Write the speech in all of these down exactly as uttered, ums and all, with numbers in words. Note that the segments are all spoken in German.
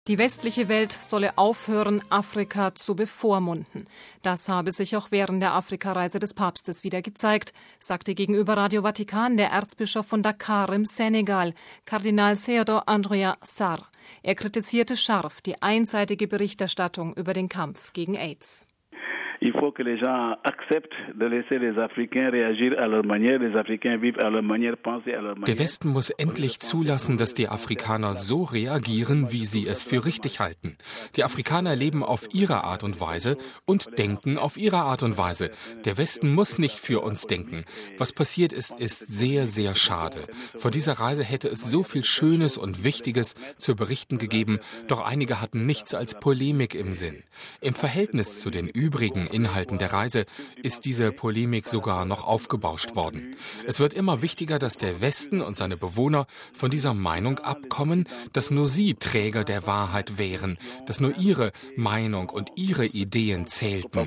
Die westliche Welt solle aufhören, Afrika zu bevormunden. Das habe sich auch während der Afrikareise des Papstes wieder gezeigt, sagte gegenüber Radio Vatikan der Erzbischof von Dakar im Senegal, Kardinal Theodore Andrea Sarr. Er kritisierte scharf die einseitige Berichterstattung über den Kampf gegen AIDS. Il faut que les gens acceptent de laisser les Africains réagir à leur manière, les Africains vivent à leur manière, penser à leur manière. Der Westen muss endlich zulassen, dass die Afrikaner so reagieren, wie sie es für richtig halten. Die Afrikaner leben auf ihre Art und Weise und denken auf ihre Art und Weise. Der Westen muss nicht für uns denken. Was passiert ist, ist sehr, sehr schade. Vor dieser Reise hätte es so viel Schönes und Wichtiges zu berichten gegeben, doch einige hatten nichts als Polemik im Sinn. Im Verhältnis zu den übrigen Inhalten der Reise ist diese Polemik sogar noch aufgebauscht worden. Es wird immer wichtiger, dass der Westen und seine Bewohner von dieser Meinung abkommen, dass nur sie Träger der Wahrheit wären, dass nur ihre Meinung und ihre Ideen zählten.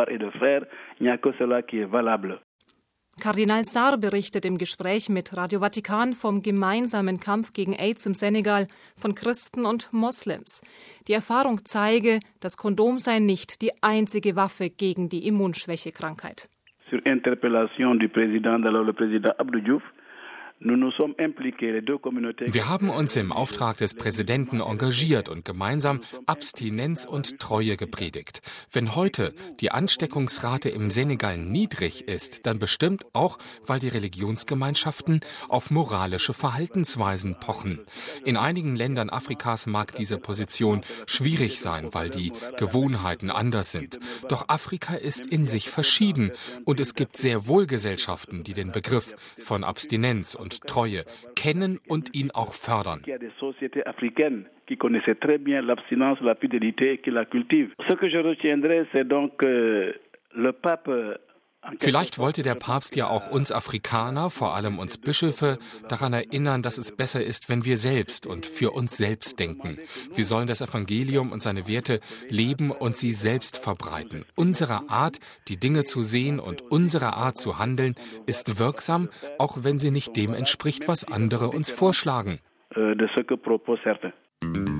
Kardinal Sarr berichtet im Gespräch mit Radio Vatikan vom gemeinsamen Kampf gegen AIDS im Senegal von Christen und Moslems. Die Erfahrung zeige, das Kondom sei nicht die einzige Waffe gegen die Immunschwächekrankheit. Sur interpellation du président, alors le président Abdou Diouf, wir haben uns im Auftrag des Präsidenten engagiert und gemeinsam Abstinenz und Treue gepredigt. Wenn heute die Ansteckungsrate im Senegal niedrig ist, dann bestimmt auch, weil die Religionsgemeinschaften auf moralische Verhaltensweisen pochen. In einigen Ländern Afrikas mag diese Position schwierig sein, weil die Gewohnheiten anders sind. Doch Afrika ist in sich verschieden und es gibt sehr wohl Gesellschaften, die den Begriff von Abstinenz und Treue kennen und ihn auch fördern. qui connaissaient très bien l'abstinence, la fidélité et qui la cultivent. Ce que je retiendrai, c'est donc euh, le pape. Vielleicht wollte der Papst ja auch uns Afrikaner, vor allem uns Bischöfe, daran erinnern, dass es besser ist, wenn wir selbst und für uns selbst denken. Wir sollen das Evangelium und seine Werte leben und sie selbst verbreiten. Unsere Art, die Dinge zu sehen und unsere Art zu handeln, ist wirksam, auch wenn sie nicht dem entspricht, was andere uns vorschlagen. De ce que proposent certains.